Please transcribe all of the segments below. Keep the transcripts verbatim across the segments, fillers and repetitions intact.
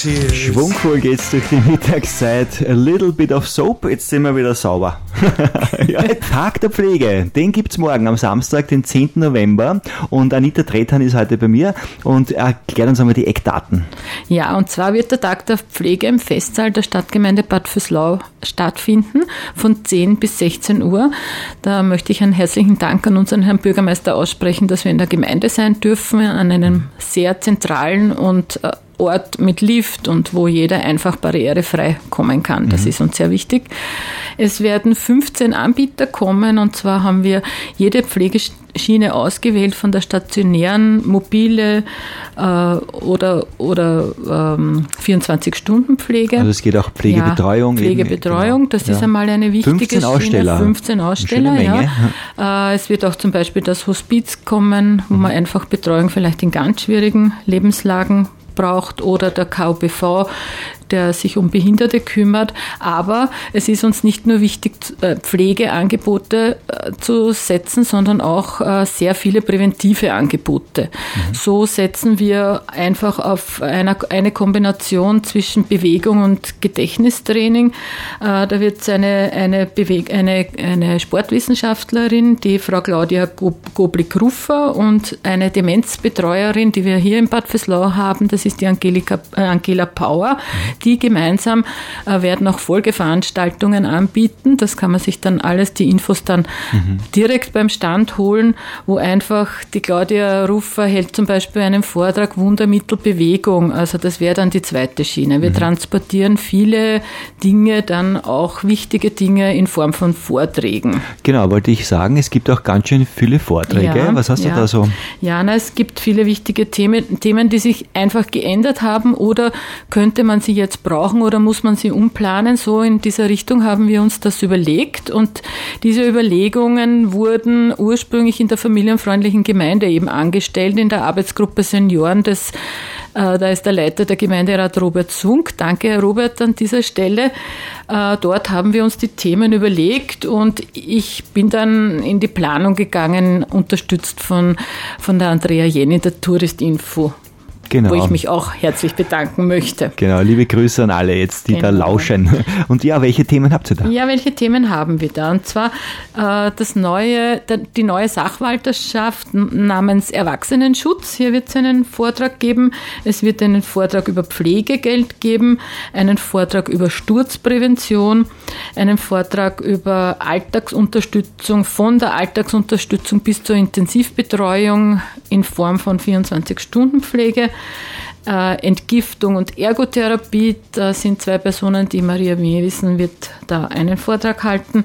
tears. Schwungvoll geht's durch die Mittagszeit. A little bit of soap, jetzt sind wir wieder sauber. Ja, Tag der Pflege, den gibt's morgen am Samstag, den zehnten November. Und Anita Trethan ist heute bei mir und erklärt uns einmal die Eckdaten. Ja, und zwar wird der Tag der Pflege im Festsaal der Stadtgemeinde Bad Vöslau stattfinden, von zehn bis sechzehn Uhr. Da möchte ich einen herzlichen Dank an unseren Herrn Bürgermeister aussprechen, dass wir in der Gemeinde sein dürfen, an einem sehr zentralen und Ort mit Lift und wo jeder einfach barrierefrei kommen kann. Das mhm. ist uns sehr wichtig. Es werden fünfzehn Anbieter kommen, und zwar haben wir jede Pflegeschiene ausgewählt, von der stationären, mobile äh, oder, oder ähm, vierundzwanzig-Stunden-Pflege. Also es geht auch Pflegebetreuung. Ja, Pflegebetreuung, genau. Das ja. ist einmal eine wichtige fünfzehn Aussteller. Schiene. fünfzehn Aussteller. Ja. Äh, es wird auch zum Beispiel das Hospiz kommen, wo mhm. man einfach Betreuung vielleicht in ganz schwierigen Lebenslagen braucht, oder der K O B V, der sich um Behinderte kümmert. Aber es ist uns nicht nur wichtig, Pflegeangebote zu setzen, sondern auch sehr viele präventive Angebote. Mhm. So setzen wir einfach auf eine, eine Kombination zwischen Bewegung und Gedächtnistraining. Da wird es eine, eine, Beweg- eine, eine Sportwissenschaftlerin, die Frau Claudia Goblik-Ruffer, und eine Demenzbetreuerin, die wir hier in Bad Vöslau haben, das ist die Angelika, äh, Angela Power. Die gemeinsam äh, werden auch Folgeveranstaltungen anbieten. Das kann man sich dann alles, die Infos dann mhm. direkt beim Stand holen, wo einfach die Claudia Ruffer hält zum Beispiel einen Vortrag Wundermittelbewegung. Also das wäre dann die zweite Schiene. Wir mhm. transportieren viele Dinge, dann auch wichtige Dinge in Form von Vorträgen. Genau, wollte ich sagen, es gibt auch ganz schön viele Vorträge. Ja, Was hast ja. du da so? Ja, na, es gibt viele wichtige Themen, Themen, die sich einfach geändert haben, oder könnte man sie jetzt brauchen oder muss man sie umplanen? So in dieser Richtung haben wir uns das überlegt, und diese Überlegungen wurden ursprünglich in der familienfreundlichen Gemeinde eben angestellt, in der Arbeitsgruppe Senioren. Das, äh, da ist der Leiter der Gemeinderat Robert Zunk. Danke, Herr Robert, an dieser Stelle. Äh, dort haben wir uns die Themen überlegt, und ich bin dann in die Planung gegangen, unterstützt von, von der Andrea Jenny, der Touristinfo. Genau. Wo ich mich auch herzlich bedanken möchte. Genau, liebe Grüße an alle jetzt, die genau. da lauschen. Und ja, welche Themen habt ihr da? Ja, welche Themen haben wir da? Und zwar äh, das neue, die neue Sachwalterschaft namens Erwachsenenschutz. Hier wird es einen Vortrag geben. Es wird einen Vortrag über Pflegegeld geben, einen Vortrag über Sturzprävention, einen Vortrag über Alltagsunterstützung, von der Alltagsunterstützung bis zur Intensivbetreuung in Form von vierundzwanzig-Stunden-Pflege. Äh, Entgiftung und Ergotherapie, da sind zwei Personen, die Maria Miewissen wird da einen Vortrag halten,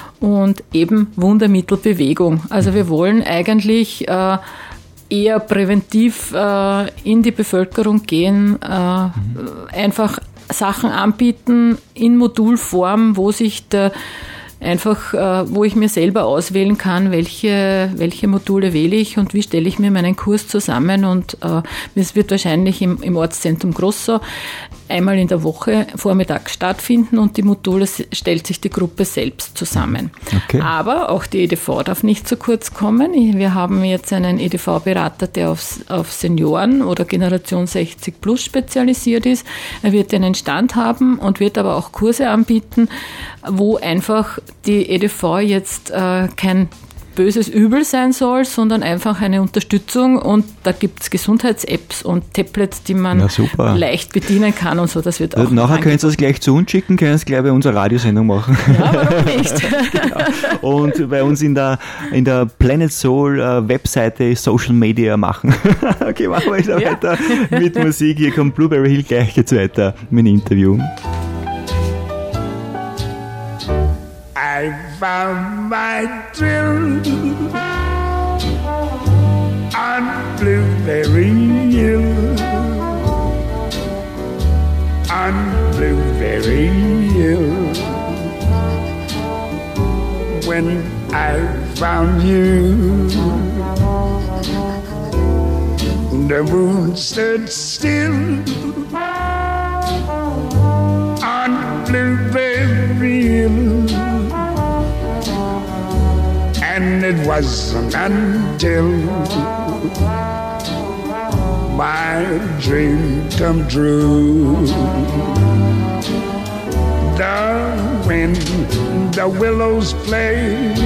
und eben Wundermittelbewegung. Also wir wollen eigentlich äh, eher präventiv äh, in die Bevölkerung gehen, äh, mhm. einfach Sachen anbieten in Modulform, wo sich der Einfach, wo ich mir selber auswählen kann, welche, welche Module wähle ich und wie stelle ich mir meinen Kurs zusammen. Und äh, es wird wahrscheinlich im, im Ortszentrum Grossau einmal in der Woche vormittags stattfinden, und die Module stellt sich die Gruppe selbst zusammen. Okay. Aber auch die E D V darf nicht zu kurz kommen. Wir haben jetzt einen E D V-Berater, der auf, auf Senioren oder Generation sechzig plus spezialisiert ist. Er wird einen Stand haben und wird aber auch Kurse anbieten, wo einfach die E D V jetzt äh, kein böses Übel sein soll, sondern einfach eine Unterstützung, und da gibt es Gesundheits-Apps und Tablets, die man leicht bedienen kann und so. Das wird auch. Nachher können Sie das gleich zu uns schicken, können Sie gleich bei unserer Radiosendung machen. Ja, warum nicht? Genau. Und bei uns in der, in der Planet Soul äh, Webseite Social Media machen. Okay, machen wir wieder ja. weiter mit Musik. Hier kommt Blueberry Hill gleich jetzt weiter mit dem Interview. I found my thrill on Blueberry Hill, on Blueberry Hill. When I found you, the moon stood still on Blueberry Hill. And it wasn't until my dream come true. The wind, the willows play,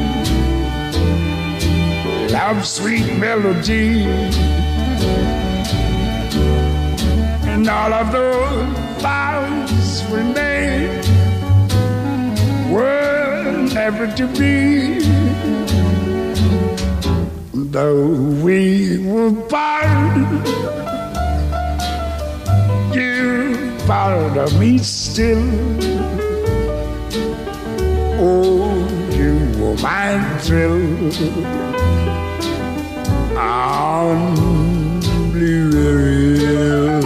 love's sweet melody, and all of those vows we made were never to be. Though we were part, you part of me still. Oh, you were my thrill on Blueberry Hill.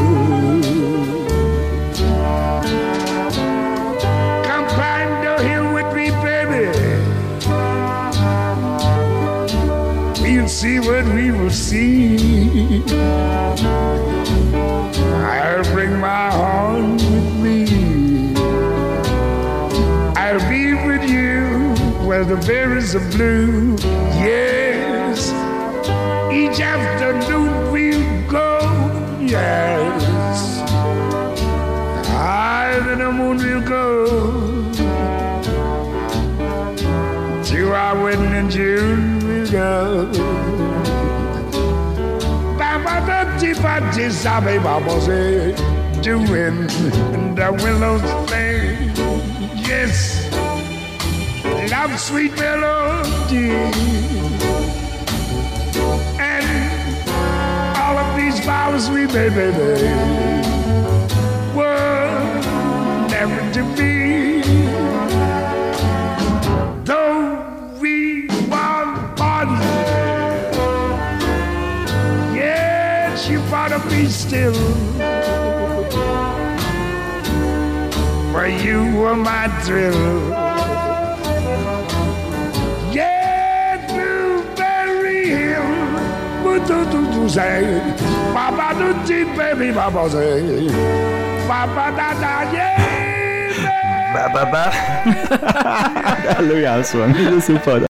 Come climb the hill with me, baby. We'll see what we will see. I'll bring my horn with me. I'll be with you where the berries are blue. Yes, each afternoon we'll go. Yes, higher than the moon we'll go to our wedding in June. We'll go. Doing the willows play. Yes, love sweet melody, and all of these vows we made, baby, were never to be. Though we were parted, you part of me still, for you were my thrill. Yeah, Blueberry Hill, but do do do say, Papa do do baby, Papa say, Papa da da yeah. Ba ba ba. Der Louis Armstrong, super.